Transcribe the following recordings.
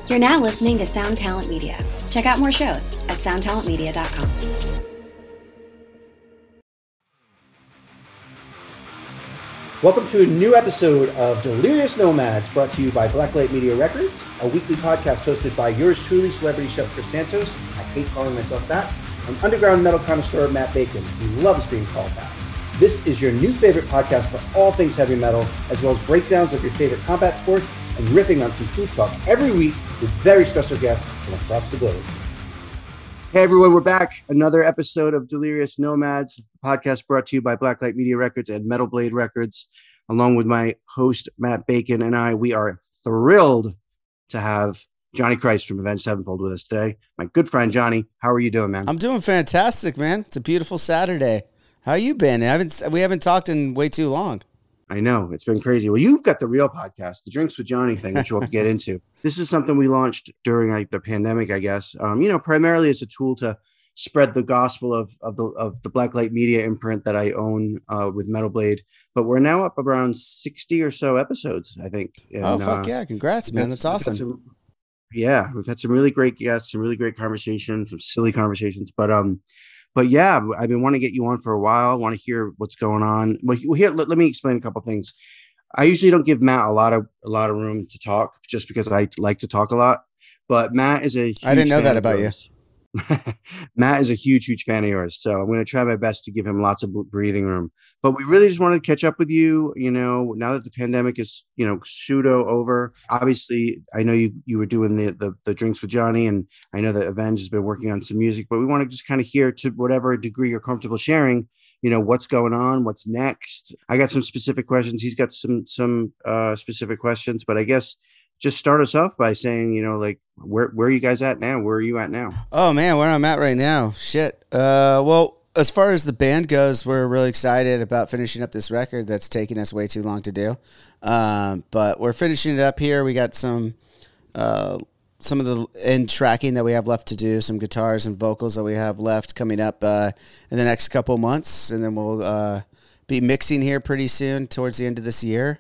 You're now listening to Sound Talent Media. Check out more shows at soundtalentmedia.com. Welcome to a new episode of Delirious Nomads, brought to you by Blacklight Media Records, a weekly podcast hosted by yours truly, celebrity chef Chris Santos. I hate calling myself that. And underground metal connoisseur Matt Bacon, who loves being called that. This is your new favorite podcast for all things heavy metal, as well as breakdowns of your favorite combat sports and riffing on some food talk every week with very special guests from across the globe. Hey everyone, we're back. Another episode of Delirious Nomads, podcast brought to you by Blacklight Media Records and Metal Blade Records. Along with my host, Matt Bacon, and I, we are thrilled to have Johnny Christ from Avenged Sevenfold with us today. My good friend, Johnny. How are you doing, man? I'm doing fantastic, man. It's a beautiful Saturday. How you been? We haven't talked in way too long. I know. It's been crazy. Well, you've got the real podcast, the Drinks with Johnny thing, which we'll get into. This is something we launched during the pandemic, I guess. Primarily as a tool to spread the gospel of the Blacklight Media imprint that I own with Metal Blade. But we're now up around 60 or so episodes, I think. And, fuck yeah. Congrats, man. That's awesome. We've had some really great guests, some really great conversations, some silly conversations. But yeah, I've been wanting to get you on for a while. I want to hear what's going on. Well, here, let me explain a couple things. I usually don't give Matt a lot of room to talk just because I like to talk a lot. But Matt is a huge I didn't know that about you. Matt is a huge fan of yours, so I'm going to try my best to give him lots of breathing room. But we really just wanted to catch up with you. Now that the pandemic is pseudo over, obviously I know you were doing the Drinks with Johnny, and I know that Avenged has been working on some music. But we want to just kind of hear, to whatever degree you're comfortable sharing, what's going on, what's next. I got some specific questions. He's got some specific questions, but I guess just start us off by saying, where are you guys at now? Where are you at now? Oh man, where I'm at right now. Shit. Well, as far as the band goes, we're really excited about finishing up this record that's taking us way too long to do. But we're finishing it up here. We got some of the end tracking that we have left to do, some guitars and vocals that we have left coming up in the next couple months. And then we'll be mixing here pretty soon towards the end of this year.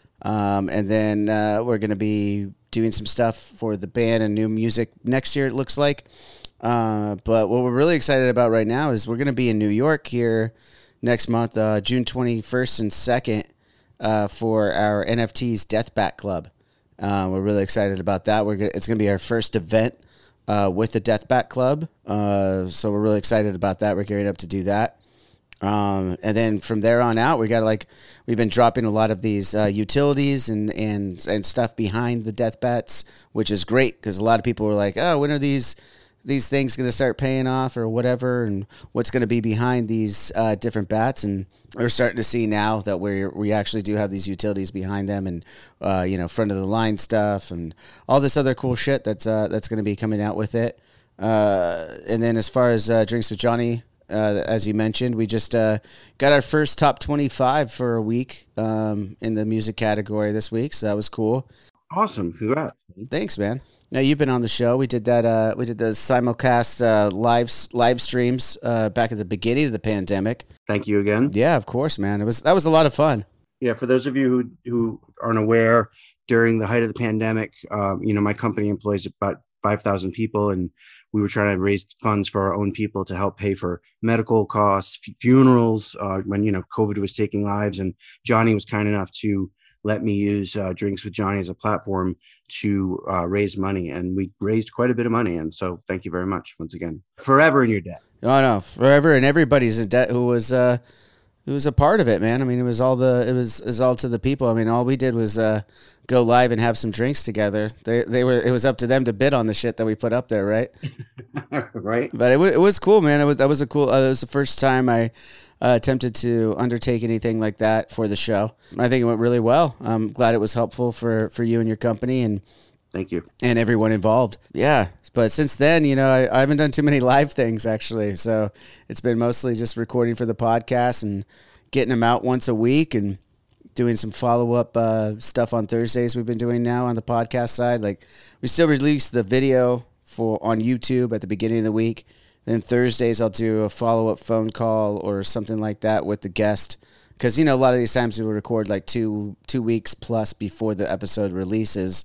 And then we're going to be doing some stuff for the band and new music next year, it looks like. But what we're really excited about right now is we're going to be in New York here next month, June 21st and 2nd, for our NFT's Death Bat Club. We're really excited about that. It's going to be our first event with the Death Bat Club. So we're really excited about that. We're gearing up to do that. And then from there on out, we've been dropping a lot of these utilities and stuff behind the death bats, which is great because a lot of people were like, oh, when are these things going to start paying off or whatever, and what's going to be behind these different bats. And we're starting to see now that we actually do have these utilities behind them, and front of the line stuff and all this other cool shit that's going to be coming out with it. And then as far as Drinks with Johnny, as you mentioned, we just got our first top 25 for a week in the music category this week, so that was cool. Awesome, congrats! Thanks, man. Now you've been on the show. We did that. We did the simulcast live streams back at the beginning of the pandemic. Thank you again. Yeah, of course, man. That was a lot of fun. Yeah, for those of you who aren't aware, during the height of the pandemic, my company employs about 5,000 people, and we were trying to raise funds for our own people to help pay for medical costs, funerals, when, COVID was taking lives. And Johnny was kind enough to let me use Drinks with Johnny as a platform to raise money. And we raised quite a bit of money. And so thank you very much once again. Forever in your debt. Oh, no, forever. And everybody's in debt who was a part of it, man. I mean, it was all to the people. I mean, all we did was go live and have some drinks together. It was up to them to bid on the shit that we put up there, right? Right. But it was cool, man. It was the first time I attempted to undertake anything like that for the show. I think it went really well. I'm glad it was helpful for you and your company, and thank you, and everyone involved. Yeah. But since then, I haven't done too many live things, actually. So it's been mostly just recording for the podcast and getting them out once a week and doing some follow-up stuff on Thursdays we've been doing now on the podcast side. Like, we still release the video on YouTube at the beginning of the week. Then Thursdays I'll do a follow-up phone call or something like that with the guest. Because, a lot of these times we record like two weeks plus before the episode releases.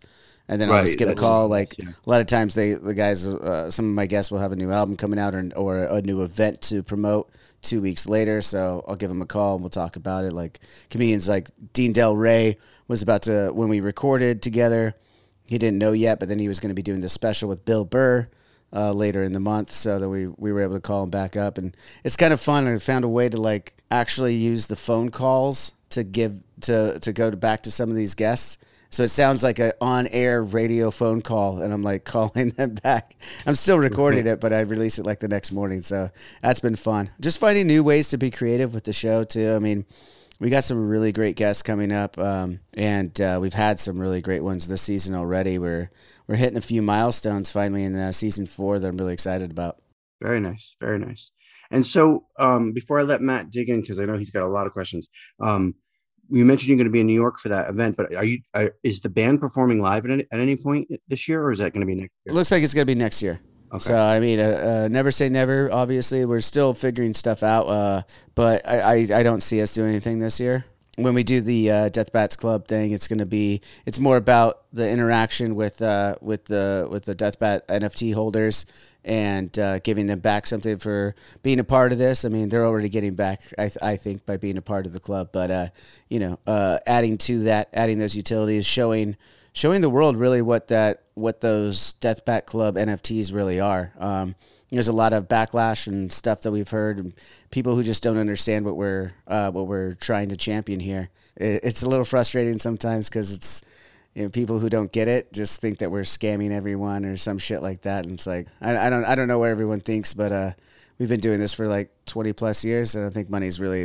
and then I'll just give a call. Like yeah. a lot of times, the guys, some of my guests will have a new album coming out or a new event to promote 2 weeks later. So I'll give them a call and we'll talk about it. Like comedians like Dean Del Rey was about to, when we recorded together, he didn't know yet, but then he was going to be doing this special with Bill Burr later in the month. So that we were able to call him back up, and it's kind of fun. I found a way to like actually use the phone calls to go back to some of these guests. So it sounds like an on-air radio phone call, and I'm like calling them back. I'm still recording it, but I release it like the next morning. So that's been fun. Just finding new ways to be creative with the show too. I mean, we got some really great guests coming up, and we've had some really great ones this season already. We're hitting a few milestones finally in season 4 that I'm really excited about. Very nice, very nice. And so before I let Matt dig in, because I know he's got a lot of questions, you mentioned you're going to be in New York for that event, but is the band performing live at any point this year, or is that going to be next year? It looks like it's going to be next year. Okay. So, I mean, never say never, obviously. We're still figuring stuff out, but I don't see us doing anything this year. When we do the Death Bats Club thing, it's more about the interaction with the Death Bat NFT holders and giving them back something for being a part of this. I mean, they're already getting back, I think, by being a part of the club. But adding to that, adding those utilities, showing the world really what those Death Bat Club NFTs really are. There's a lot of backlash and stuff that we've heard, and people who just don't understand what we're trying to champion here. It's a little frustrating sometimes because it's people who don't get it just think that we're scamming everyone or some shit like that, and it's like I don't know what everyone thinks, but we've been doing this for like 20 plus years. I don't think money's really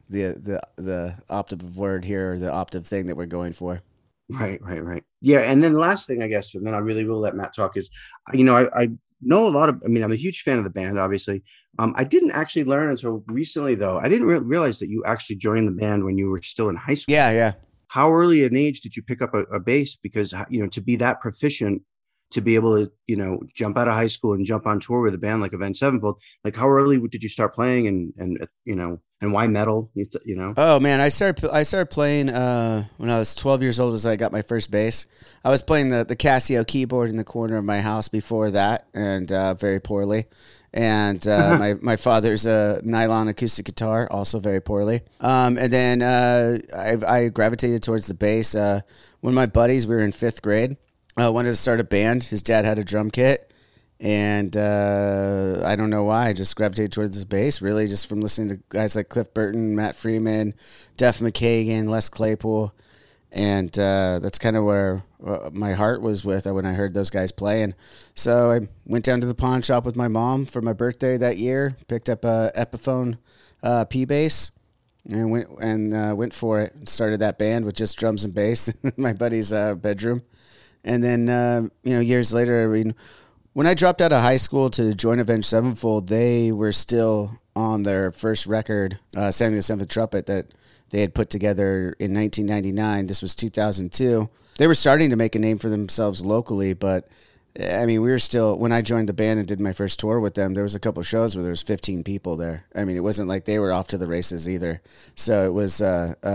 the optive word here or the optive thing that we're going for. Right. Yeah, and then the last thing, I guess, and then I really will let Matt talk is, I know a lot of, I'm a huge fan of the band, obviously. I didn't actually learn until recently, though. I didn't realize that you actually joined the band when you were still in high school. Yeah. How early an age did you pick up a bass? Because, to be that proficient, to be able to, jump out of high school and jump on tour with a band like Avenged Sevenfold, like how early did you start playing and why metal? Oh man, I started playing when I was 12 years old as I got my first bass. I was playing the Casio keyboard in the corner of my house before that, and very poorly. And my father's nylon acoustic guitar, also very poorly. And then I gravitated towards the bass. One of my buddies, we were in 5th grade, wanted to start a band. His dad had a drum kit. And I don't know why. I just gravitated towards the bass, really, just from listening to guys like Cliff Burton, Matt Freeman, Duff McKagan, Les Claypool. And that's kind of where my heart was with when I heard those guys playing. So I went down to the pawn shop with my mom for my birthday that year, picked up a Epiphone P-Bass, and went for it. Started that band with just drums and bass in my buddy's bedroom. And then, years later, when I dropped out of high school to join Avenged Sevenfold, they were still on their first record, Sounding the Seventh Trumpet, that they had put together in 1999. This was 2002. They were starting to make a name for themselves locally, but we were still, when I joined the band and did my first tour with them, there was a couple of shows where there was 15 people there. It wasn't like they were off to the races either. So it was,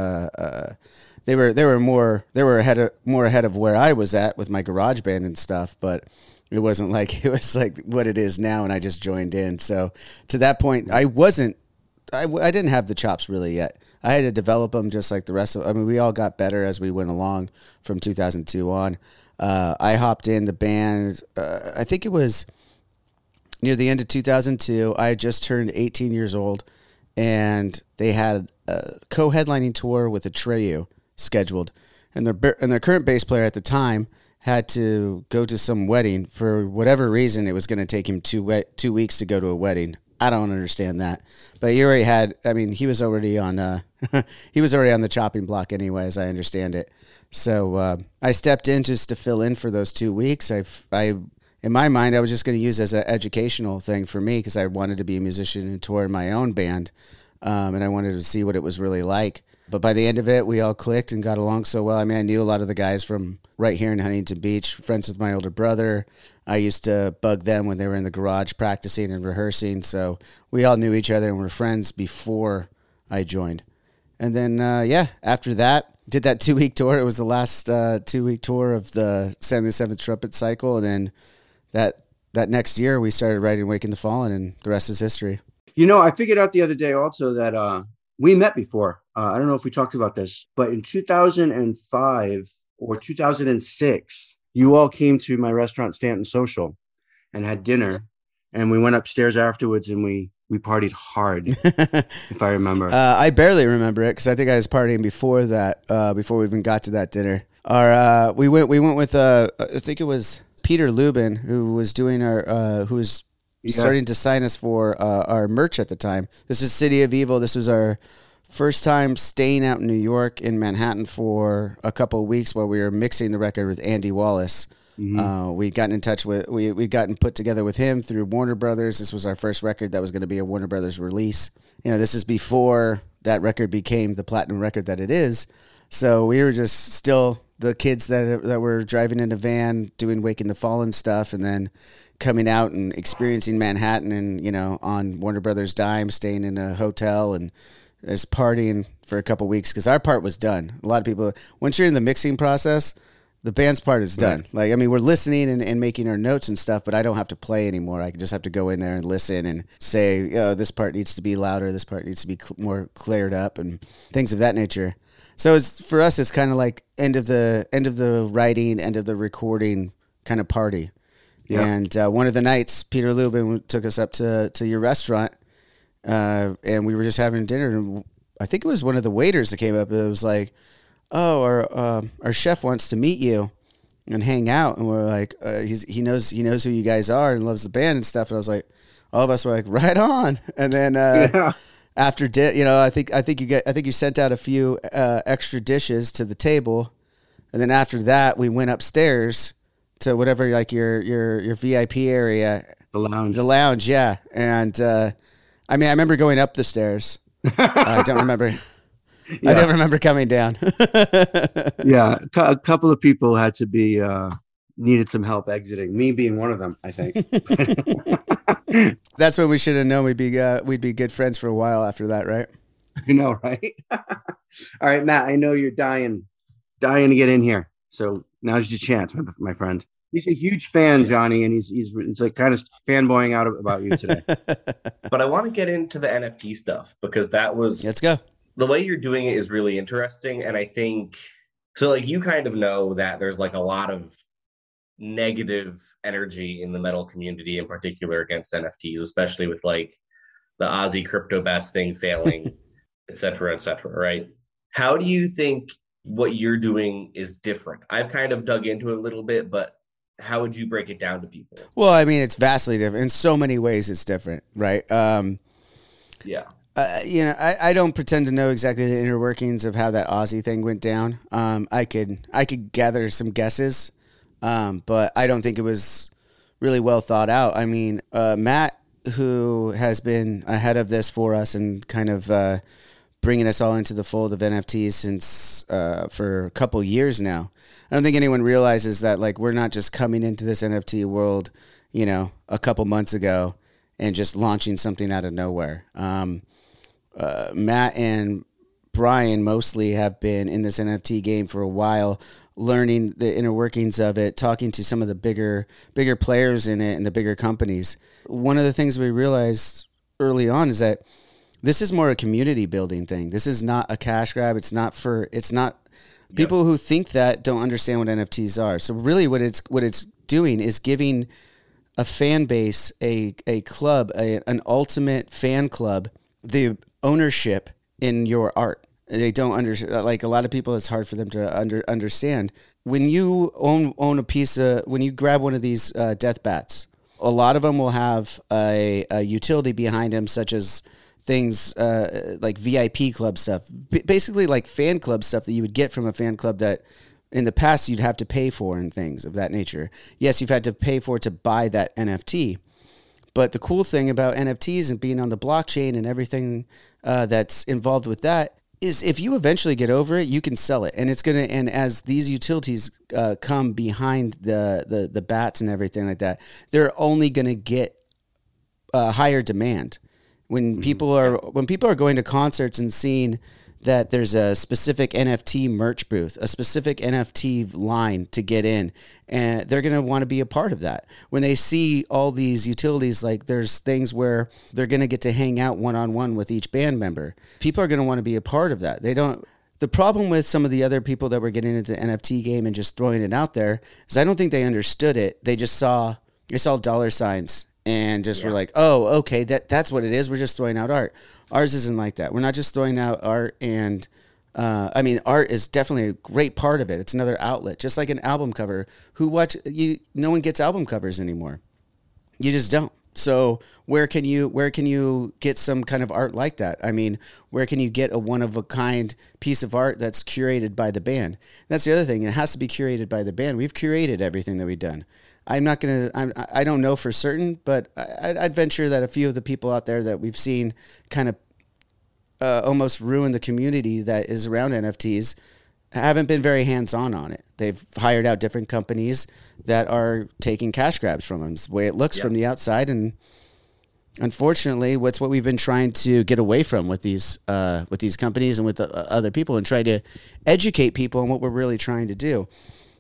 they were more ahead of where I was at with my garage band and stuff, but it wasn't like it was like what it is now, and I just joined in. So to that point, I didn't have the chops really yet. I had to develop them just like the rest of. We all got better as we went along from 2002 on. I hopped in the band. I think it was near the end of 2002. I had just turned 18 years old, and they had a co-headlining tour with Atreyu scheduled, and their current bass player at the time had to go to some wedding. For whatever reason, it was going to take him 2 weeks to go to a wedding. I don't understand that. But he already had, he was already on he was already on the chopping block anyway, as I understand it. So I stepped in just to fill in for those 2 weeks. I in my mind, I was just going to use it as an educational thing for me because I wanted to be a musician and tour in my own band, and I wanted to see what it was really like. But by the end of it, we all clicked and got along so well. I knew a lot of the guys from right here in Huntington Beach, friends with my older brother. I used to bug them when they were in the garage practicing and rehearsing. So we all knew each other and were friends before I joined. And then, after that, did that 2-week tour. It was the last 2-week tour of the 77th Trumpet cycle. And then that next year we started writing Waking the Fallen, and the rest is history. I figured out the other day also that we met before. I don't know if we talked about this, but in 2005 or 2006, you all came to my restaurant, Stanton Social, and had dinner. And we went upstairs afterwards and we partied hard, if I remember. I barely remember it because I think I was partying before that, before we even got to that dinner. We went with, I think it was Peter Lubin, who was doing who was starting to sign us for our merch at the time. This is City of Evil. This was our first time staying out in New York, in Manhattan, for a couple of weeks while we were mixing the record with Andy Wallace. Mm-hmm. We'd gotten put together with him through Warner Brothers. This was our first record that was going to be a Warner Brothers release. This is before that record became the platinum record that it is. So we were just still the kids that were driving in a van doing Waking the Fallen stuff, and then coming out and experiencing Manhattan and, on Warner Brothers dime, staying in a hotel and just partying for a couple of weeks because our part was done. A lot of people, once you're in the mixing process, the band's part is done. Right. We're listening and making our notes and stuff, but I don't have to play anymore. I just have to go in there and listen and say, this part needs to be louder, this part needs to be more cleared up, and things of that nature. So for us, it's kind of like end of the writing, end of the recording kind of party. Yeah. And one of the nights, Peter Lubin took us up to your restaurant, and we were just having dinner. And I think it was one of the waiters that came up. It was like, "Oh, our chef wants to meet you and hang out." And we're like, "He knows who you guys are and loves the band and stuff." And I was like, all of us were like, "Right on." And then after I think you sent out a few extra dishes to the table, and then after that we went upstairs to whatever, like your VIP area, the lounge, yeah. And I remember going up the stairs. I don't remember. Yeah. I don't remember coming down. Yeah, a couple of people had to be needed some help exiting. Me being one of them, I think. That's when we should have known we'd be good friends for a while after that, right? I know, right? All right, Matt. I know you're dying to get in here. So now's your chance, my friend. He's a huge fan, Johnny, and he's like kind of fanboying out about you today. But I want to get into the NFT stuff because let's go. The way you're doing it is really interesting. And I think, so like you kind of know that there's like a lot of negative energy in the metal community in particular against NFTs, especially with like the Ozzy Crypto Bass thing failing, et cetera, right? How do you think what you're doing is different? I've kind of dug into it a little bit, but how would you break it down to people? Well, it's vastly different. In so many ways, it's different, right? Yeah. I don't pretend to know exactly the inner workings of how that Ozzy thing went down. I could gather some guesses, but I don't think it was really well thought out. Matt, who has been ahead of this for us and kind of bringing us all into the fold of NFTs since for a couple years now. I don't think anyone realizes that we're not just coming into this NFT world, a couple months ago and just launching something out of nowhere. Matt and Brian mostly have been in this NFT game for a while, learning the inner workings of it, talking to some of the bigger players in it and the bigger companies. One of the things we realized early on is that this is more a community building thing. This is not a cash grab. It's not people who think that don't understand what NFTs are. So really what it's doing is giving a fan base, a club, an ultimate fan club, the ownership in your art. They don't understand. Like a lot of people, it's hard for them to understand. When you own a piece of, when you grab one of these death bats, a lot of them will have a utility behind them, such as things like VIP club stuff, basically like fan club stuff that you would get from a fan club that in the past you'd have to pay for and things of that nature. Yes, you've had to pay for it to buy that NFT. But the cool thing about NFTs and being on the blockchain and everything that's involved with that is if you eventually get over it, you can sell it. And it's going to, and as these utilities come behind the bats and everything like that, they're only going to get higher demand. When people are going to concerts and seeing that there's a specific NFT merch booth, a specific NFT line to get in, and they're going to want to be a part of that. When they see all these utilities, like there's things where they're going to get to hang out one-on-one with each band member. People are going to want to be a part of that. The problem with some of the other people that were getting into the NFT game and just throwing it out there is I don't think they understood it. They saw dollar signs and just were like, oh, okay, that's what it is. We're just throwing out art. Ours isn't like that. We're not just throwing out art, and art is definitely a great part of it. It's another outlet, just like an album cover. No one gets album covers anymore. You just don't. So where can you get some kind of art like that? I mean, where can you get a one-of-a-kind piece of art that's curated by the band? That's the other thing. It has to be curated by the band. We've curated everything that we've done. I don't know for certain, but I'd venture that a few of the people out there that we've seen kind of almost ruin the community that is around NFTs haven't been very hands-on on it. They've hired out different companies that are taking cash grabs from them. It's the way it looks from the outside, and unfortunately, what we've been trying to get away from with these companies and with other people, and try to educate people on what we're really trying to do.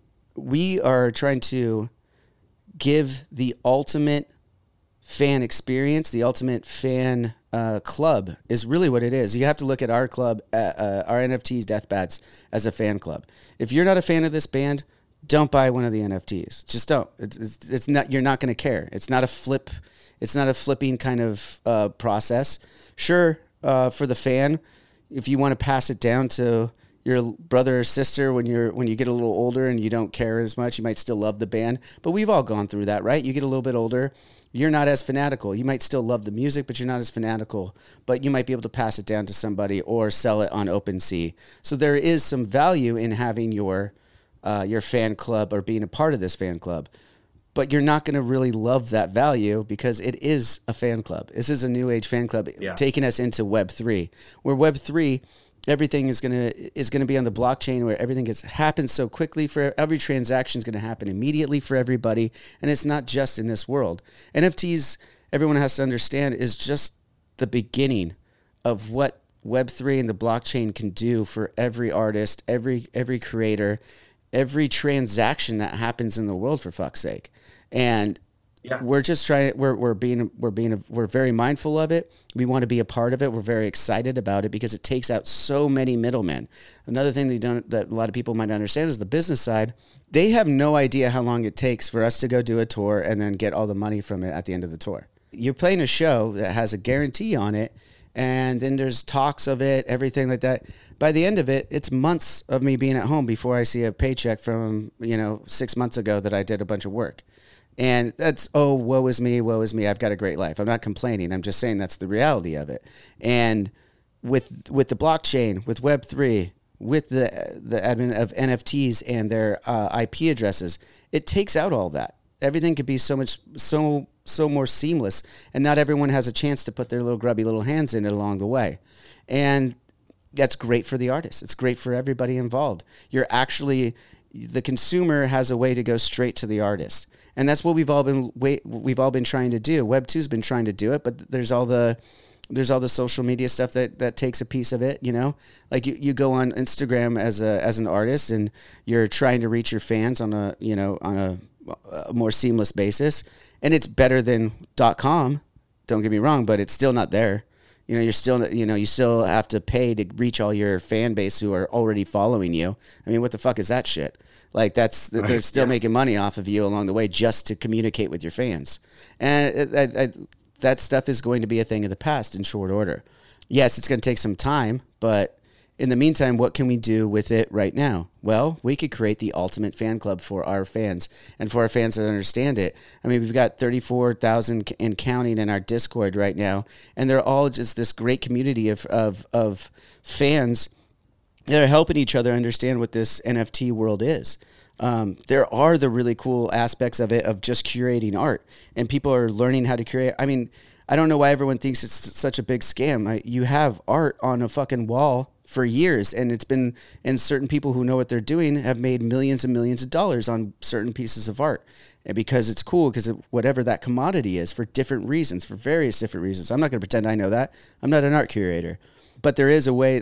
We are trying to give the ultimate fan experience, the ultimate fan club is really what it is. You have to look at our club, our NFTs Death Bats, as a fan club. If you're not a fan of this band, don't buy one of the NFTs. Just don't. It's not. You're not going to care. It's not a flip. It's not a flipping kind of process. Sure, for the fan, if you want to pass it down to your brother or sister when you get a little older and you don't care as much, you might still love the band. But we've all gone through that, right? You get a little bit older, you're not as fanatical. You might still love the music, but you're not as fanatical. But you might be able to pass it down to somebody or sell it on OpenSea. So there is some value in having your fan club or being a part of this fan club. But you're not going to really love that value because it is a fan club. This is a new age fan club taking us into Web3, where Web3, everything is going to be on the blockchain, where everything happens so quickly. For every transaction is going to happen immediately for everybody, and it's not just in this world. NFTs, everyone has to understand, is just the beginning of what Web3 and the blockchain can do for every artist, every creator, every transaction that happens in the world, for fuck's sake. And we're just trying. We're very mindful of it. We want to be a part of it. We're very excited about it because it takes out so many middlemen. Another thing that a lot of people might understand is the business side. They have no idea how long it takes for us to go do a tour and then get all the money from it at the end of the tour. You're playing a show that has a guarantee on it, and then there's talks of it, everything like that. By the end of it, it's months of me being at home before I see a paycheck from 6 months ago that I did a bunch of work. And that's, woe is me, I've got a great life. I'm not complaining. I'm just saying that's the reality of it. And with the blockchain, with Web3, with the admin of NFTs and their IP addresses, it takes out all that. Everything could be so more seamless, and not everyone has a chance to put their little grubby little hands in it along the way. And that's great for the artist. It's great for everybody involved. The consumer has a way to go straight to the artist. And that's what we've all been trying to do. Web2's been trying to do it, but there's all the social media stuff that takes a piece of it, Like you go on Instagram as an artist and you're trying to reach your fans on a more seamless basis, and it's better than .com. Don't get me wrong, but it's still not there. You still have to pay to reach all your fan base who are already following you. I mean, what the fuck is that shit? Like they're still making money off of you along the way just to communicate with your fans. And that stuff is going to be a thing of the past in short order. Yes, it's going to take some time, but in the meantime, what can we do with it right now? Well, we could create the ultimate fan club for our fans and for our fans that understand it. I mean, we've got 34,000 and counting in our Discord right now, and they're all just this great community of fans that are helping each other understand what this NFT world is. There are the really cool aspects of it, of just curating art, and people are learning how to curate. I mean, I don't know why everyone thinks it's such a big scam. You have art on a fucking wall for years, and certain people who know what they're doing have made millions and millions of dollars on certain pieces of art, and because it's cool, because whatever that commodity is, for different reasons, for various different reasons. I'm not going to pretend I know that. I'm not an art curator, but there is a way.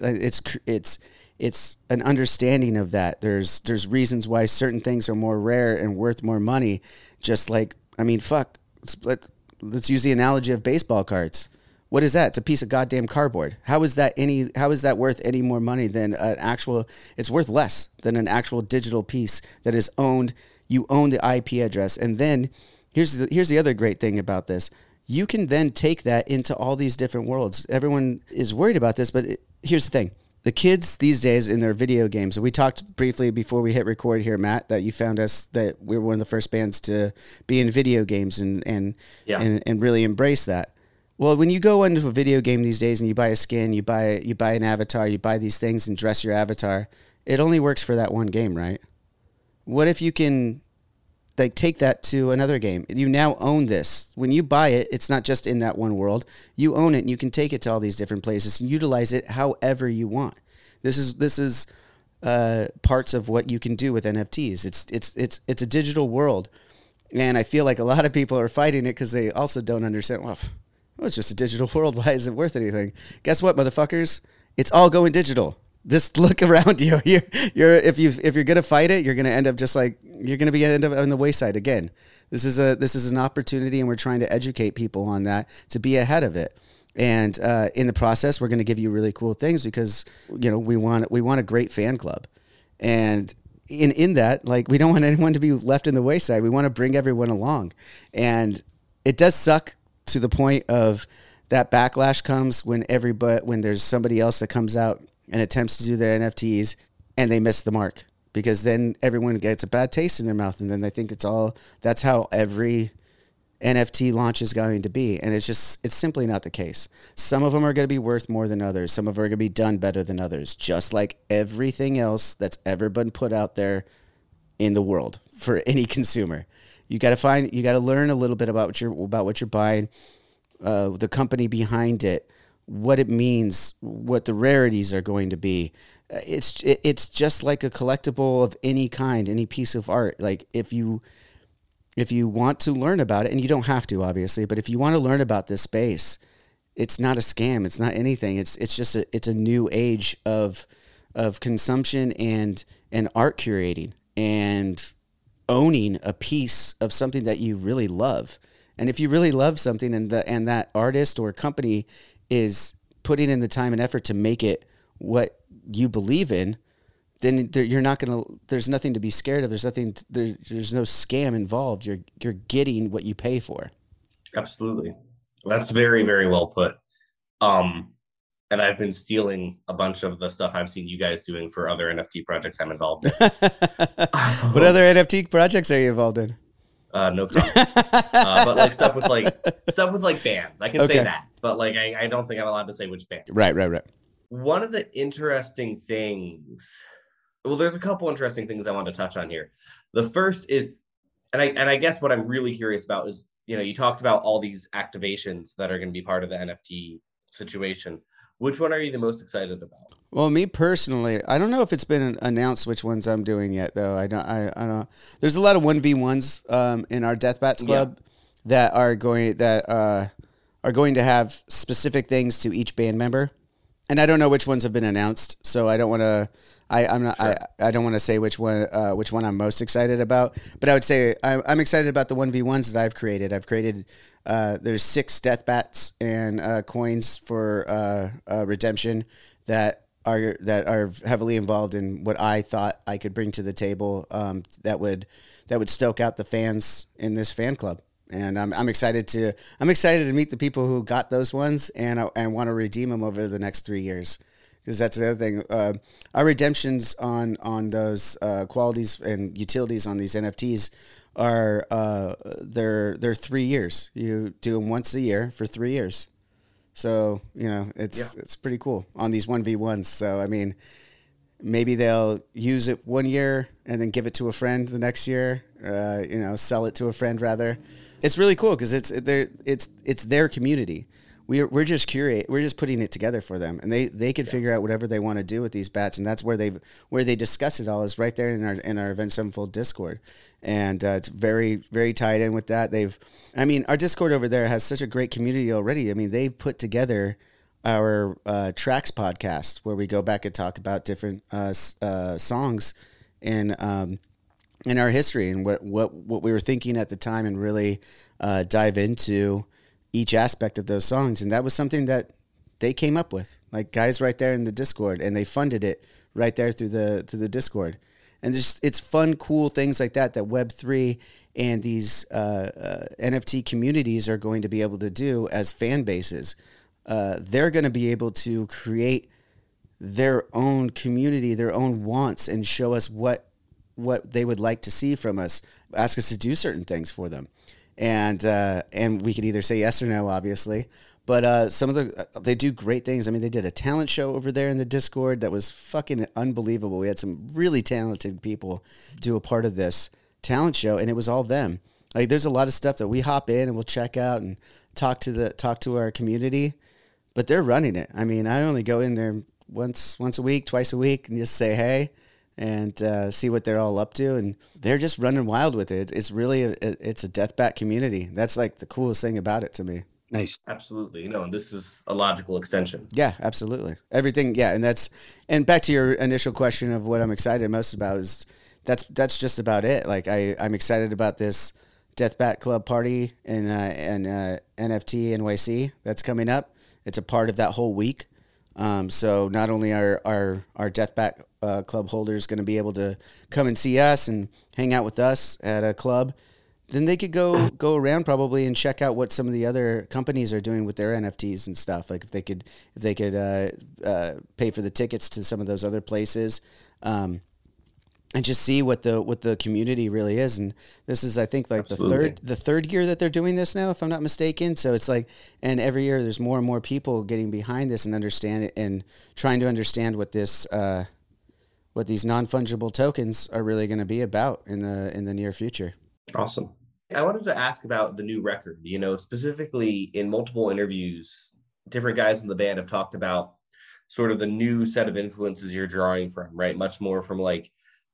It's an understanding of that. There's reasons why certain things are more rare and worth more money. Just like, I mean, fuck. Let's use the analogy of baseball cards. What is that? It's a piece of goddamn cardboard. How is that worth any more money than an actual? It's worth less than an actual digital piece that is owned. You own the IP address, and then here's the other great thing about this. You can then take that into all these different worlds. Everyone is worried about this, but here's the thing. The kids these days in their video games, and we talked briefly before we hit record here, Matt, that you found us, that we were one of the first bands to be in video games and really embrace that. Well, when you go into a video game these days and you buy a skin, you buy an avatar, you buy these things and dress your avatar, it only works for that one game, right? What if you can take that to another game? You now own this. When you buy it, it's not just in that one world. You own it, and you can take it to all these different places and utilize it however you want. This is parts of what you can do with NFTs. It's a digital world, and I feel like a lot of people are fighting it because they also don't understand. Well, it's just a digital world. Why is it worth anything? Guess what, motherfuckers? It's all going digital. Just look around you. If you're gonna fight it, you're gonna end up just like end up on the wayside again. This is an opportunity, and we're trying to educate people on that to be ahead of it. And in the process, we're going to give you really cool things because we want a great fan club, and in that, like, we don't want anyone to be left in the wayside. We want to bring everyone along, and it does suck to the point of that backlash comes when there's somebody else that comes out and attempts to do their NFTs and they miss the mark, because then everyone gets a bad taste in their mouth, and then they think that's how every NFT launch is going to be. And it's simply not the case. Some of them are going to be worth more than others. Some of them are going to be done better than others, just like everything else that's ever been put out there in the world for any consumer. You got to learn a little bit about what you're buying, the company behind it, what it means, what the rarities are going to be. It's just like a collectible of any kind, any piece of art. Like, if you want to learn about it, and you don't have to, obviously, but if you want to learn about this space, it's not a scam. It's not anything. It's just a new age of consumption and art curating and owning a piece of something that you really love. And if you really love something, and that artist or company is putting in the time and effort to make it what you believe in, then there's nothing to be scared of. There's no scam involved. You're getting what you pay for. Absolutely. That's very, very well put. And I've been stealing a bunch of the stuff I've seen you guys doing for other NFT projects I'm involved in. What other NFT projects are you involved in? No problem. But like stuff with bands. I can say that, but like I don't think I'm allowed to say which band. Right. One of the interesting things. Well, there's a couple interesting things I want to touch on here. The first is, and I guess what I'm really curious about is, you talked about all these activations that are going to be part of the NFT situation. Which one are you the most excited about? Well, me personally, I don't know if it's been announced which ones I'm doing yet, though. I don't. There's a lot of 1v1s in our Death Bats Club that are going to have specific things to each band member, and I don't know which ones have been announced, so I don't want to. I don't want to say which one I'm most excited about, but I would say I'm excited about the 1v1s that I've created. There's 6 Death Bats and coins for redemption that are heavily involved in what I thought I could bring to the table that would stoke out the fans in this fan club. And I'm excited to meet the people who got those ones and want to redeem them over the next 3 years. Because that's the other thing. Our redemptions on those qualities and utilities on these NFTs are they're 3 years. You do them once a year for 3 years. So it's pretty cool on these 1v1s. So I mean, maybe they'll use it 1 year and then give it to a friend the next year. Sell it to a friend rather. It's really cool because it's their community. We're just putting it together for them, and they can figure out whatever they want to do with these bats, and that's where they discuss it all is right there in our Avenged Sevenfold Discord, and it's very, very tied in with that. Our Discord over there has such a great community already. I mean, they've put together Tracks podcast, where we go back and talk about different songs in our history and what we were thinking at the time, and really dive into each aspect of those songs. And that was something that they came up with, like guys right there in the Discord, and they funded it right there through the Discord. And just, it's fun, cool things like that Web3 and these NFT communities are going to be able to do as fan bases. They're going to be able to create their own community, their own wants, and show us what they would like to see from us, ask us to do certain things for them. And we could either say yes or no, obviously. But they do great things. I mean, they did a talent show over there in the Discord that was fucking unbelievable. We had some really talented people do a part of this talent show, and it was all them. Like, there's a lot of stuff that we hop in and we'll check out and talk to our community, but they're running it. I mean, I only go in there once a week, twice a week, and just say hey and see what they're all up to, and they're just running wild with it. It's really it's a deathbat community. That's like the coolest thing about it to me. Nice. Absolutely. And this is a logical extension. Yeah, absolutely. Everything. Yeah. And back to your initial question of what I'm excited most about is that's just about it. Like I'm excited about this Deathbat Club party and NFT NYC that's coming up. It's a part of that whole week. So not only are our Deathbat Club holders going to be able to come and see us and hang out with us at a club, then they could go around probably and check out what some of the other companies are doing with their NFTs and stuff. Like if they could pay for the tickets to some of those other places, and just see what the community really is. And this is, I think, like the third year that they're doing this now, if I'm not mistaken. So it's like, and every year there's more and more people getting behind this and understand it and trying to understand what this what these non-fungible tokens are really going to be about in the near future. Awesome. I wanted to ask about the new record. Specifically in multiple interviews, different guys in the band have talked about sort of the new set of influences you're drawing from, right? Much more from like,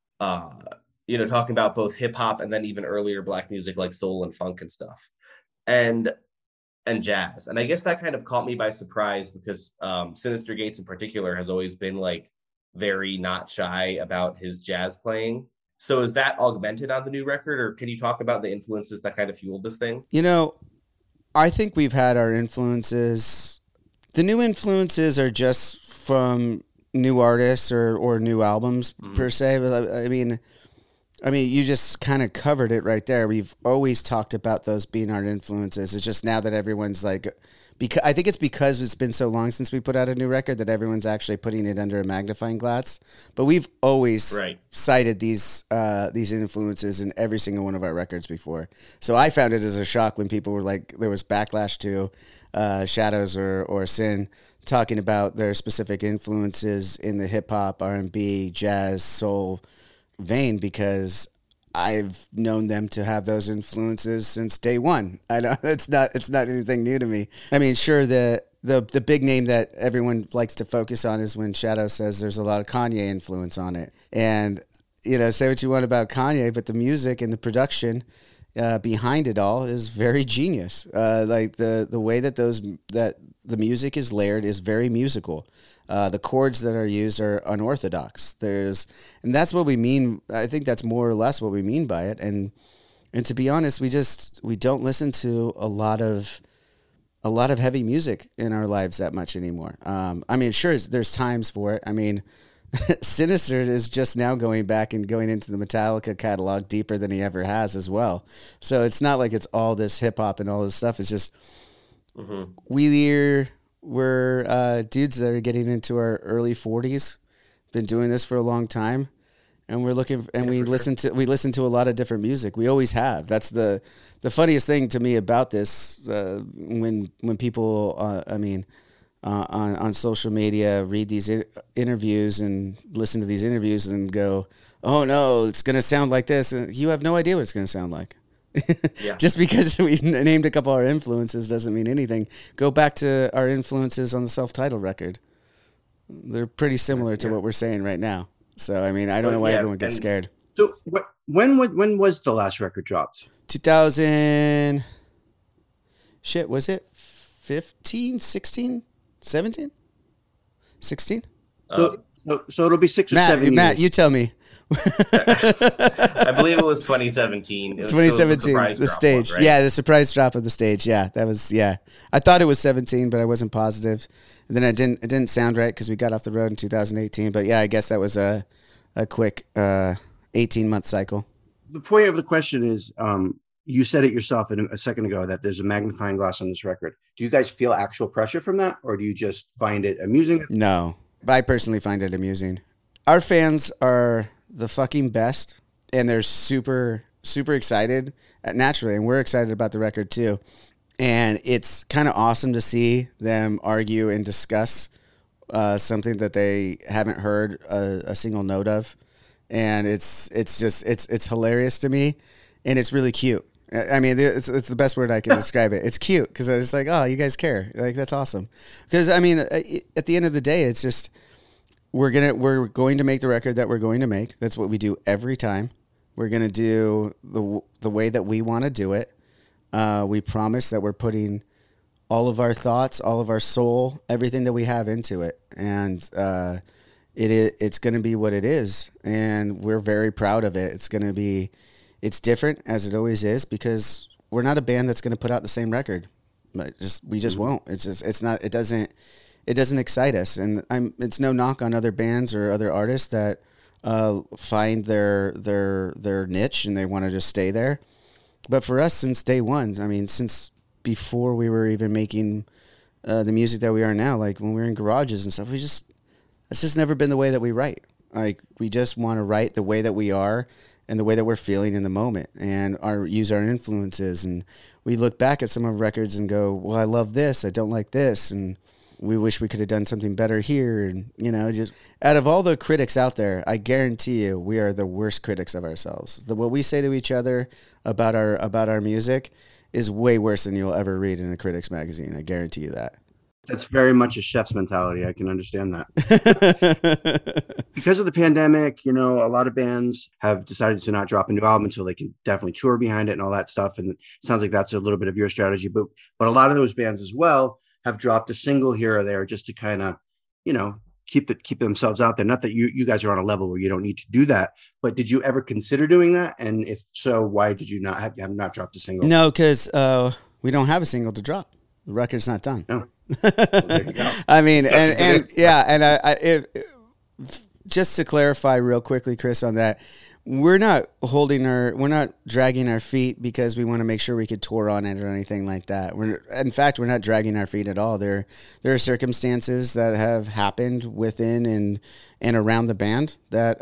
talking about both hip hop and then even earlier Black music like soul and funk and stuff, and jazz. And I guess that kind of caught me by surprise because Synyster Gates in particular has always been like very not shy about his jazz playing. So is that augmented on the new record, or can you talk about the influences that kind of fueled this thing? I think we've had our influences. The new influences are just from new artists or new albums per se. But I mean, you just kind of covered it right there. We've always talked about those being our influences. It's just now that everyone's like, I think it's because it's been so long since we put out a new record that everyone's actually putting it under a magnifying glass. But we've always cited these influences in every single one of our records before. So I found it as a shock when people were like, there was backlash to Shadows or Sin talking about their specific influences in the hip hop, R&B, jazz, soul vein, because I've known them to have those influences since day one. I know it's not anything new to me. I mean, sure, the big name that everyone likes to focus on is when Shadow says there's a lot of Kanye influence on it. And, say what you want about Kanye, but the music and the production behind it all is very genius. Like the way that the music is layered is very musical. The chords that are used are unorthodox. And that's what we mean. I think that's more or less what we mean by it. And to be honest, we don't listen to a lot of heavy music in our lives that much anymore. I mean, sure, there's times for it. I mean, Synyster is just now going back and going into the Metallica catalog deeper than he ever has as well. So it's not like it's all this hip hop and all this stuff. It's just we're dudes that are getting into our early 40s, been doing this for a long time, and we're looking and we listen to a lot of different music. We always have. That's the funniest thing to me about this. When people, on social media, read these interviews and listen to these interviews and go, "Oh no, it's going to sound like this." You have no idea what it's going to sound like. Yeah. Just because we named a couple of our influences doesn't mean anything. Go back to our influences on the self-titled record. They're pretty similar to what we're saying right now. So, I mean, I don't know why everyone gets scared. So when was the last record dropped? 2000. Shit, was it 15, 16? 17? 16? So it'll be 6 or 7 years. Matt, you tell me. I believe it was 2017. 2017, the stage. One, right? Yeah, the surprise drop of the stage. Yeah, that was, yeah. I thought it was 17, but I wasn't positive. And then it didn't sound right because we got off the road in 2018. But yeah, I guess that was a quick 18-month cycle. The point of the question is, you said it yourself a second ago that there's a magnifying glass on this record. Do you guys feel actual pressure from that, or do you just find it amusing? No, I personally find it amusing. Our fans are the fucking best, and they're super, super excited naturally, and we're excited about the record too. And it's kind of awesome to see them argue and discuss something that they haven't heard a single note of, and it's hilarious to me, and it's really cute. I mean, it's the best word I can describe it. It's cute because I was just like, oh, you guys care, like that's awesome. Because I mean, at the end of the day, it's just. We're going to make the record that we're going to make. That's what we do every time. We're going to do the way that we want to do it. We promise that we're putting all of our thoughts, all of our soul, everything that we have into it. And it's going to be what it is. And we're very proud of it. It's different as it always is because we're not a band that's going to put out the same record. We just won't. It doesn't excite us, and it's no knock on other bands or other artists that find their niche and they want to just stay there. But for us, since day one, I mean, since before we were even making the music that we are now, like when we were in garages and stuff, it's just never been the way that we write. Like we just want to write the way that we are and the way that we're feeling in the moment, and use our influences. And we look back at some of our records and go, well, I love this, I don't like this, and we wish we could have done something better here. And, just out of all the critics out there, I guarantee you we are the worst critics of ourselves. What we say to each other about our music is way worse than you'll ever read in a critic's magazine. I guarantee you that. That's very much a chef's mentality. I can understand that. Because of the pandemic, a lot of bands have decided to not drop a new album until they can definitely tour behind it and all that stuff. And it sounds like that's a little bit of your strategy, but a lot of those bands as well have dropped a single here or there just to kind of, keep themselves out there. Not that you guys are on a level where you don't need to do that, but did you ever consider doing that? And if so, why did you not have not dropped a single? No, because we don't have a single to drop. The record's not done. No. Well, there you go. I mean, and just to clarify real quickly, Chris, on that, we're not dragging our feet because we want to make sure we could tour on it or anything like that. In fact, we're not dragging our feet at all. There are circumstances that have happened within and around the band that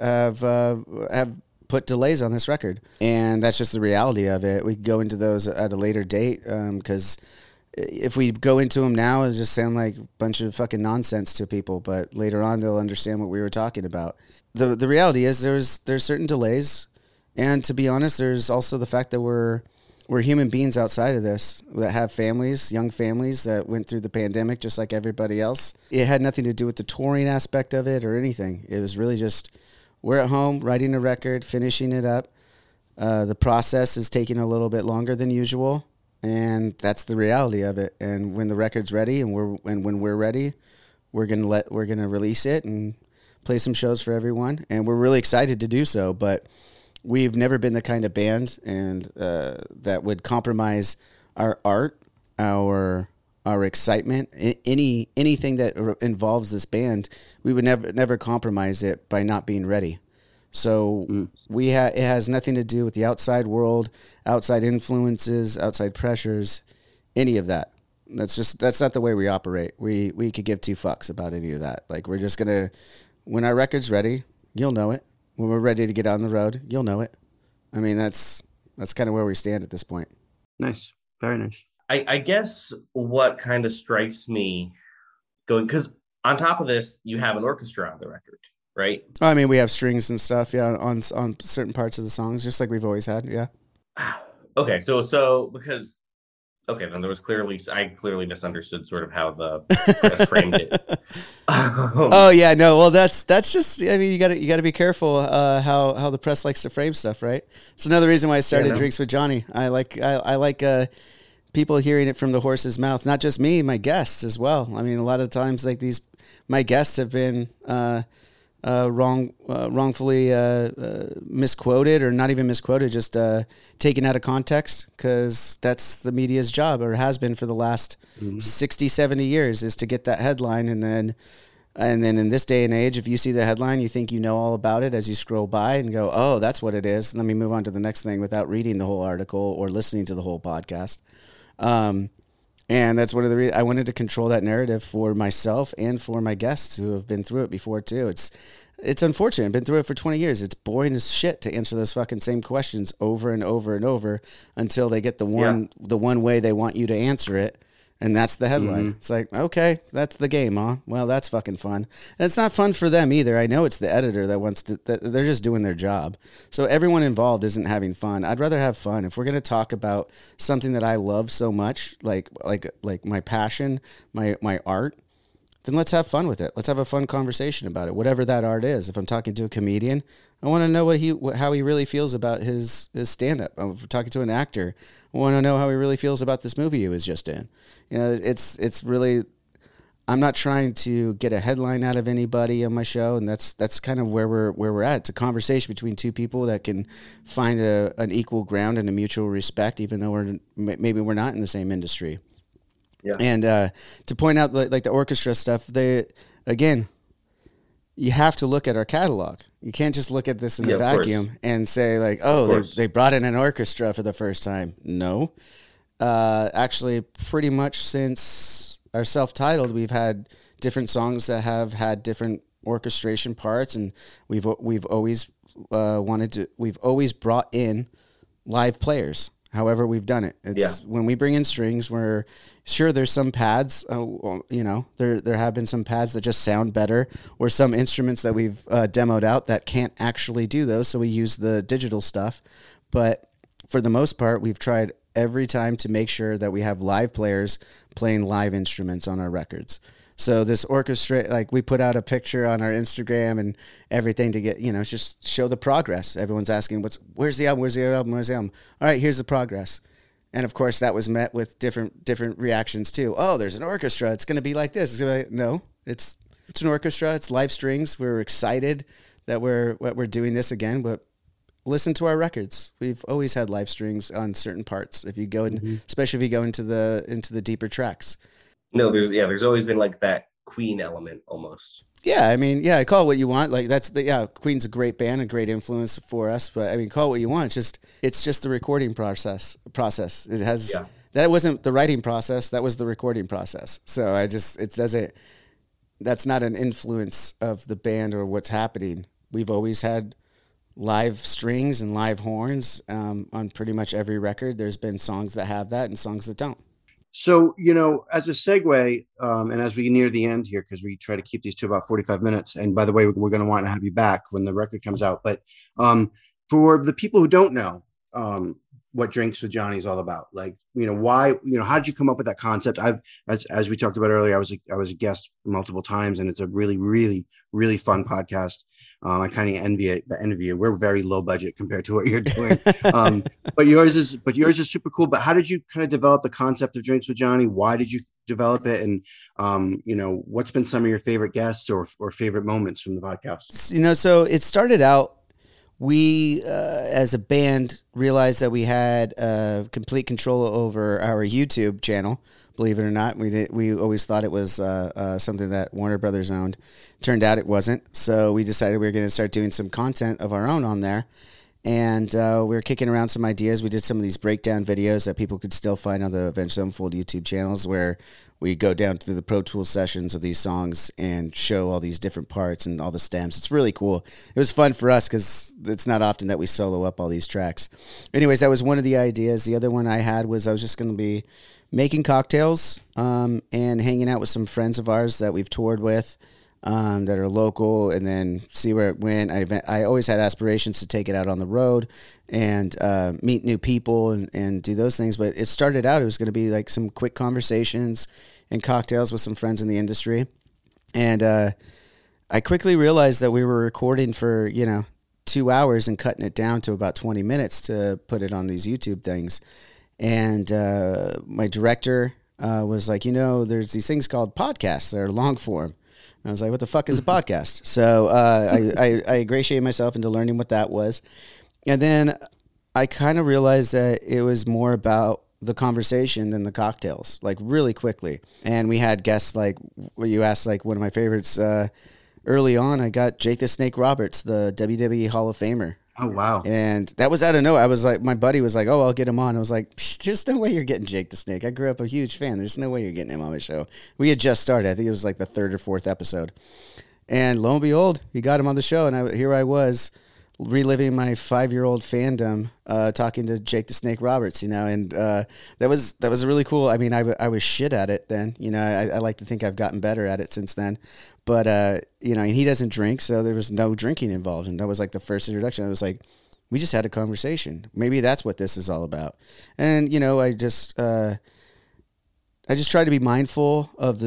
have put delays on this record, and that's just the reality of it. We can go into those at a later date because if we go into them now, it'll just sound like a bunch of fucking nonsense to people, but later on they'll understand what we were talking about. The reality is there's certain delays, and to be honest, there's also the fact that we're human beings outside of this that have families, young families that went through the pandemic just like everybody else. It had nothing to do with the touring aspect of it or anything. It was really just we're at home writing a record, finishing it up. The process is taking a little bit longer than usual. And that's the reality of it. And when the record's ready and when we're ready, we're gonna release it and play some shows for everyone. And we're really excited to do so. But we've never been the kind of band and that would compromise our art, our excitement, anything that involves this band. We would never compromise it by not being ready. So it has nothing to do with the outside world, outside influences, outside pressures, any of that. That's not the way we operate. We could give two fucks about any of that. Like we're just gonna, when our record's ready, you'll know it. When we're ready to get on the road, you'll know it. I mean, that's kind of where we stand at this point. Nice, very nice. I guess what kind of strikes me because on top of this, you have an orchestra on the record. Right. I mean, we have strings and stuff, yeah, on certain parts of the songs, just like we've always had, yeah. Okay, so because then I clearly misunderstood sort of how the press framed it. Oh yeah, no, well that's just, I mean, you gotta be careful how the press likes to frame stuff, right? It's another reason why I started Drinks with Johnny. I like people hearing it from the horse's mouth. Not just me, my guests as well. I mean, a lot of times, like my guests have been wrongfully misquoted, or not even misquoted, just taken out of context, because that's the media's job, or has been for the last 60, 70 years, is to get that headline. And then in this day and age, if you see the headline, you think you know all about it as you scroll by and go, oh, that's what it is. Let me move on to the next thing without reading the whole article or listening to the whole podcast. And that's one of the reasons I wanted to control that narrative for myself and for my guests who have been through it before too. It's unfortunate. I've been through it for 20 years. It's boring as shit to answer those fucking same questions over and over and over until they get the one way they want you to answer it. And that's the headline. It's like, okay, that's the game, huh? Well, that's fucking fun. And it's not fun for them either. I know it's the editor that wants to, they're just doing their job. So everyone involved isn't having fun. I'd rather have fun. If we're going to talk about something that I love so much, like my passion, my art, then let's have fun with it. Let's have a fun conversation about it, whatever that art is. If I'm talking to a comedian, I want to know how he really feels about his stand-up. If we're talking to an actor, I want to know how he really feels about this movie he was just in. You know, it's really, I'm not trying to get a headline out of anybody on my show, and that's kind of where we're at. It's a conversation between two people that can find an equal ground and a mutual respect, even though maybe we're not in the same industry. Yeah. And to point out, like the orchestra stuff, you have to look at our catalog. You can't just look at this in a vacuum and say like, oh, they brought in an orchestra for the first time. No. Actually, pretty much since our self-titled, we've had different songs that have had different orchestration parts, and we've always we've always brought in live players. However we've done it. When we bring in strings, we're sure there's some pads, there have been some pads that just sound better, or some instruments that we've demoed out that can't actually do those, so we use the digital stuff. But for the most part, we've tried every time to make sure that we have live players playing live instruments on our records. So this orchestra, like we put out a picture on our Instagram and everything to get, just show the progress. Everyone's asking, where's the album? Where's the album? Where's the album? All right, here's the progress. And of course that was met with different reactions too. Oh, there's an orchestra. It's going to be like this. It's gonna be no, it's an orchestra. It's live strings. We're excited that we're doing this again, but listen to our records. We've always had live strings on certain parts. If you go especially if you go into the deeper tracks. No, there's always been like that Queen element almost. Yeah, I mean, yeah, call it what you want. Like Queen's a great band, a great influence for us. But I mean, call it what you want. It's just the recording process. It has that wasn't the writing process. That was the recording process. So that's not an influence of the band or what's happening. We've always had live strings and live horns on pretty much every record. There's been songs that have that and songs that don't. So, as a segue, and as we near the end here, because we try to keep these to about 45 minutes, and by the way, we're going to want to have you back when the record comes out. But for the people who don't know what Drinks with Johnny is all about, like, why, how did you come up with that concept? As we talked about earlier, I was a guest multiple times, and it's a really, really, really fun podcast. I kind of envy you. We're very low budget compared to what you're doing. But yours is super cool. But how did you kind of develop the concept of Drinks with Johnny? Why did you develop it? And, what's been some of your favorite guests or favorite moments from the podcast? So it started out, we, as a band, realized that we had complete control over our YouTube channel. Believe it or not, we always thought it was something that Warner Brothers owned. Turned out it wasn't. So we decided we were going to start doing some content of our own on there. And we were kicking around some ideas. We did some of these breakdown videos that people could still find on the Avenged Sevenfold YouTube channels, where we go down through the Pro Tools sessions of these songs and show all these different parts and all the stems. It's really cool. It was fun for us because it's not often that we solo up all these tracks. Anyways, that was one of the ideas. The other one I had was I was just going to be making cocktails and hanging out with some friends of ours that we've toured with that are local, and then see where it went. I always had aspirations to take it out on the road and meet new people and do those things. But it started out, it was going to be like some quick conversations and cocktails with some friends in the industry. And I quickly realized that we were recording for, 2 hours and cutting it down to about 20 minutes to put it on these YouTube things. And my director was like, there's these things called podcasts that are long form. And I was like, what the fuck is a podcast? So I ingratiated myself into learning what that was. And then I kind of realized that it was more about the conversation than the cocktails, like really quickly. And we had guests like, you asked, like one of my favorites early on, I got Jake the Snake Roberts, the WWE Hall of Famer. Oh, wow. And that was out of nowhere. I was like, my buddy was like, oh, I'll get him on. I was like, there's no way you're getting Jake the Snake. I grew up a huge fan. There's no way you're getting him on my show. We had just started. I think it was like the 3rd or 4th episode. And lo and behold, he got him on the show. And here I was reliving my 5-year-old fandom, talking to Jake the Snake Roberts, and that was really cool. I mean, I was shit at it then, I like to think I've gotten better at it since then, but and he doesn't drink, so there was no drinking involved, and that was like the first introduction. I was like, we just had a conversation. Maybe that's what this is all about. And I just try to be mindful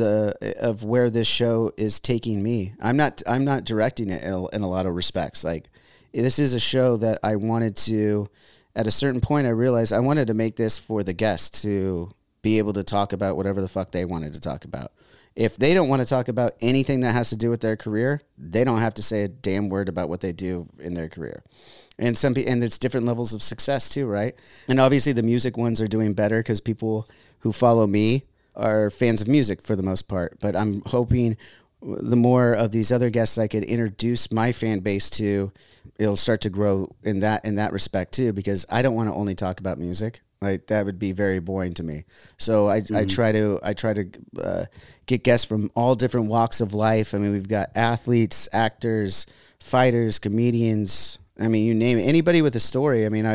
of where this show is taking me. I'm not directing it in a lot of respects. Like, this is a show that I wanted to, at a certain point, I realized I wanted to make this for the guests to be able to talk about whatever the fuck they wanted to talk about. If they don't want to talk about anything that has to do with their career, they don't have to say a damn word about what they do in their career. And there's different levels of success too, right? And obviously the music ones are doing better because people who follow me are fans of music for the most part. But I'm hoping the more of these other guests I could introduce my fan base to, it'll start to grow in that respect too, because I don't want to only talk about music. Like, that would be very boring to me. So I try to get guests from all different walks of life. I mean, we've got athletes, actors, fighters, comedians. I mean, you name it. Anybody with a story. I mean,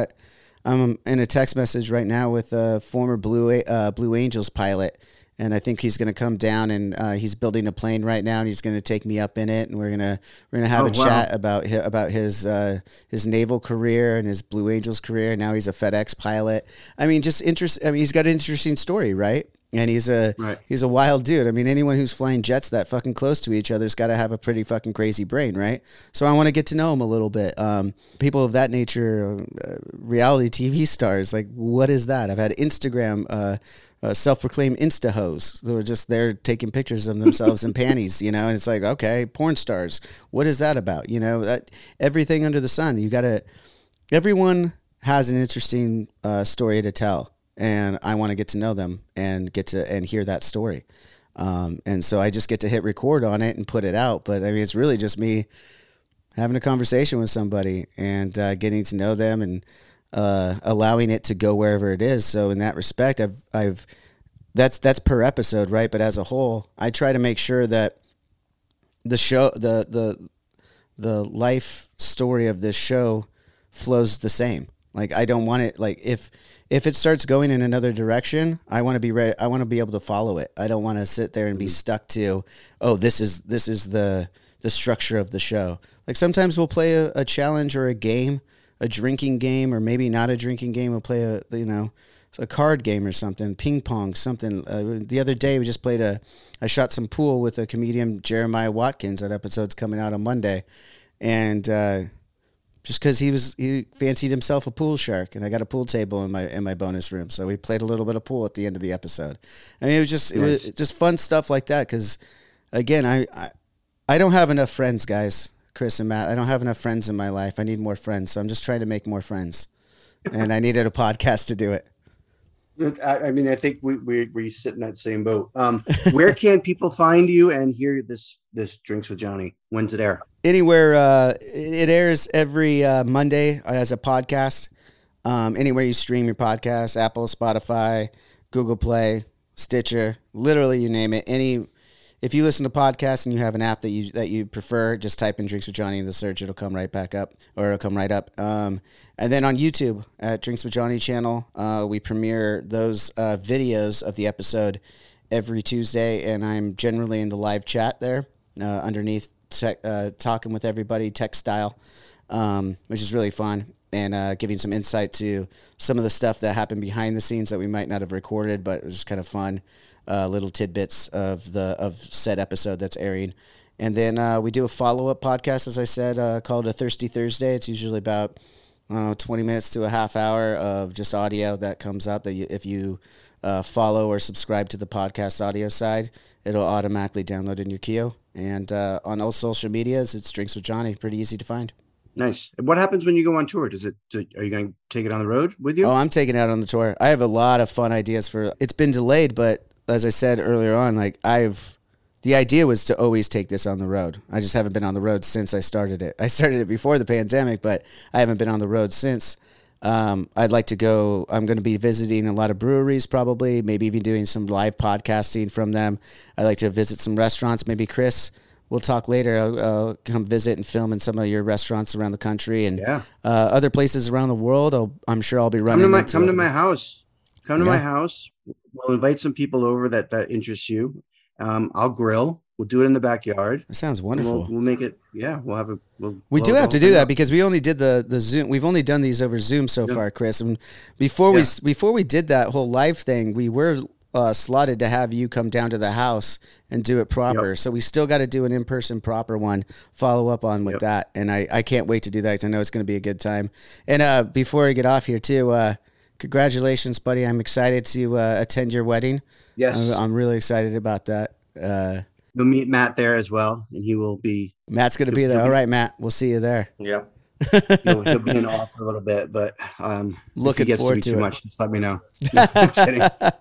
I'm in a text message right now with a former Blue Angels pilot. And I think he's going to come down, and he's building a plane right now, and he's going to take me up in it, and we're gonna have chat about his naval career and his Blue Angels career. Now he's a FedEx pilot. I mean, he's got an interesting story, right? And he's a wild dude. I mean, anyone who's flying jets that fucking close to each other's got to have a pretty fucking crazy brain, right? So I want to get to know him a little bit. People of that nature, reality TV stars, like, what is that? I've had Instagram. Self-proclaimed Insta hoes who are just there taking pictures of themselves in panties, and it's like, okay, porn stars. What is that about? That everything under the sun. Everyone has an interesting story to tell, and I want to get to know them and hear that story. And so I just get to hit record on it and put it out. But I mean, it's really just me having a conversation with somebody and getting to know them and allowing it to go wherever it is. So in that respect, that's per episode, right? But as a whole, I try to make sure that the show, the life story of this show flows the same. Like, I don't want it, like, if it starts going in another direction, I want to be ready. I want to be able to follow it. I don't want to sit there and be stuck to, this is the structure of the show. Like, sometimes we'll play a challenge or a game, a drinking game, or maybe not a drinking game. We'll play a card game or something, ping pong, something. The other day we just played I shot some pool with a comedian, Jeremiah Watkins. That episode's coming out on Monday. And just because he fancied himself a pool shark, and I got a pool table in my bonus room. So we played a little bit of pool at the end of the episode. I mean, it was just fun stuff like that. Cause again, I don't have enough friends, guys. Chris and Matt, I don't have enough friends in my life. I need more friends. So I'm just trying to make more friends. And I needed a podcast to do it. I mean, I think we sit in that same boat. Where can people find you and hear this Drinks with Johnny? When's it air? Anywhere. It airs every Monday as a podcast. Anywhere you stream your podcast, Apple, Spotify, Google Play, Stitcher, literally you name it. If you listen to podcasts and you have an app that you prefer, just type in Drinks with Johnny in the search. It'll come right back up, or it'll come right up. And then on YouTube at Drinks with Johnny channel, we premiere those videos of the episode every Tuesday, and I'm generally in the live chat there underneath, talking with everybody tech style, which is really fun, and giving some insight to some of the stuff that happened behind the scenes that we might not have recorded, but it was just kind of fun. Little tidbits of said episode that's airing. And then we do a follow-up podcast, as I said, called A Thirsty Thursday. It's usually about I don't know, 20 minutes to a half hour of just audio that comes up that if you follow or subscribe to the podcast audio side, it'll automatically download in your queue. And on all social medias, it's Drinks with Johnny. Pretty easy to find. Nice. And what happens when you go on tour? Are you going to take it on the road with you? Oh, I'm taking it out on the tour. I have a lot of fun ideas it's been delayed, but as I said earlier on, like the idea was to always take this on the road. I just haven't been on the road since I started it. I started it before the pandemic, but I haven't been on the road since. I'd like to go. I'm going to be visiting a lot of breweries, probably, maybe even doing some live podcasting from them. I'd like to visit some restaurants. Maybe Chris, we'll talk later. I'll come visit and film in some of your restaurants around the country and other places around the world. I'm sure I'll be running. Come to my house. Come to my house. We'll invite some people over that interest you. I'll grill. We'll do it in the backyard. That sounds wonderful. We'll make it. Yeah, we'll have a. We do have to do that because we only did the Zoom. We've only done these over Zoom so far, Chris. And before we did that whole live thing, we were slotted to have you come down to the house and do it proper. So we still got to do an in-person proper one. Follow up on with that, and I can't wait to do that because I know it's going to be a good time. And before I get off here too, congratulations, buddy! I'm excited to attend your wedding. Yes, I'm really excited about that. You'll meet Matt there as well, and he will be. Matt's going to be there. All right, Matt. We'll see you there. Yeah. He'll be in awe for a little bit, but looking forward to too it. much, just let me know. No, I'm kidding.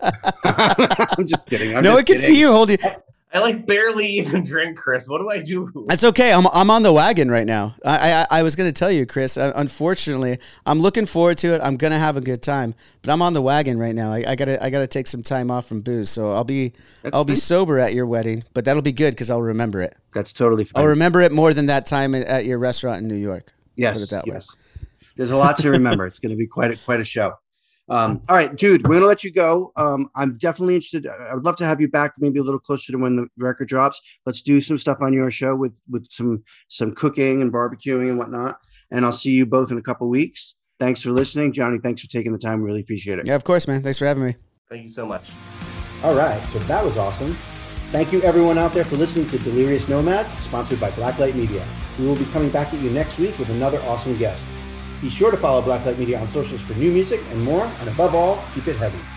I'm just kidding. I can see you holding. I like barely even drink, Chris. What do I do? That's okay. I'm on the wagon right now. I was going to tell you, Chris. Unfortunately, I'm looking forward to it. I'm going to have a good time, but I'm on the wagon right now. I gotta take some time off from booze, so I'll be sober at your wedding. But that'll be good because I'll remember it. That's totally fine. I'll remember it more than that time at your restaurant in New York. Yes, put it that way. There's a lot to remember. It's going to be quite a show. All right, dude, we're going to let you go. I'm definitely interested. I would love to have you back maybe a little closer to when the record drops. Let's do some stuff on your show with some cooking and barbecuing and whatnot. And I'll see you both in a couple weeks. Thanks for listening. Johnny, thanks for taking the time. Really appreciate it. Yeah, of course, man. Thanks for having me. Thank you so much. All right, so that was awesome. Thank you, everyone out there, for listening to Delirious Nomads, sponsored by Blacklight Media. We will be coming back at you next week with another awesome guest. Be sure to follow Blacklight Media on socials for new music and more, and above all, keep it heavy.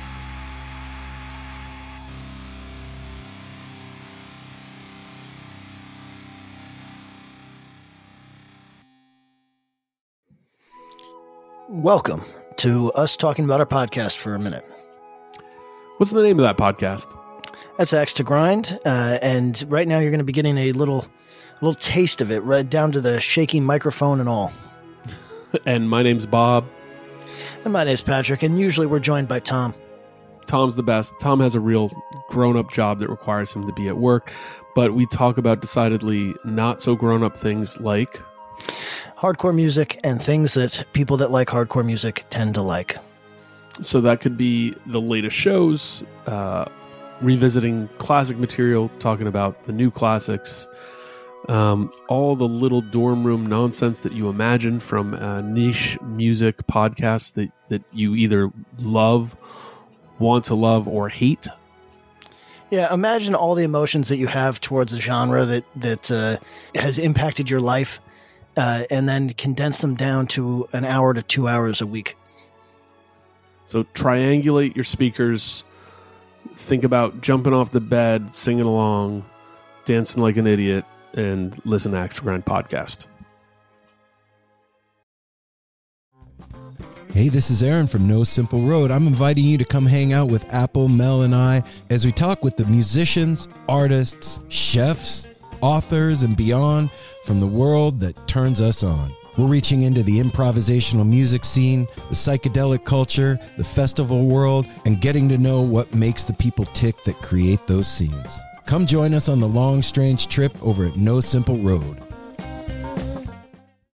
Welcome to us talking about our podcast for a minute. What's the name of that podcast? That's Axe to Grind, and right now you're going to be getting a little taste of it, right down to the shaky microphone and all. And my name's Bob. And my name's Patrick, and usually we're joined by Tom. Tom's the best. Tom has a real grown-up job that requires him to be at work, but we talk about decidedly not so grown-up things like hardcore music and things that people that like hardcore music tend to like. So that could be the latest shows, revisiting classic material, talking about the new classics, all the little dorm room nonsense that you imagine from niche music podcasts that you either love, want to love, or hate. Yeah, imagine all the emotions that you have towards a genre that has impacted your life, and then condense them down to an hour to 2 hours a week. So triangulate your speakers, think about jumping off the bed, singing along, dancing like an idiot, and listen to Axe to Grind podcast. Hey, this is Aaron from No Simple Road. I'm inviting you to come hang out with Apple, Mel, and I as we talk with the musicians, artists, chefs, authors, and beyond from the world that turns us on. We're reaching into the improvisational music scene, the psychedelic culture, the festival world, and getting to know what makes the people tick that create those scenes. Come join us on the long, strange trip over at No Simple Road.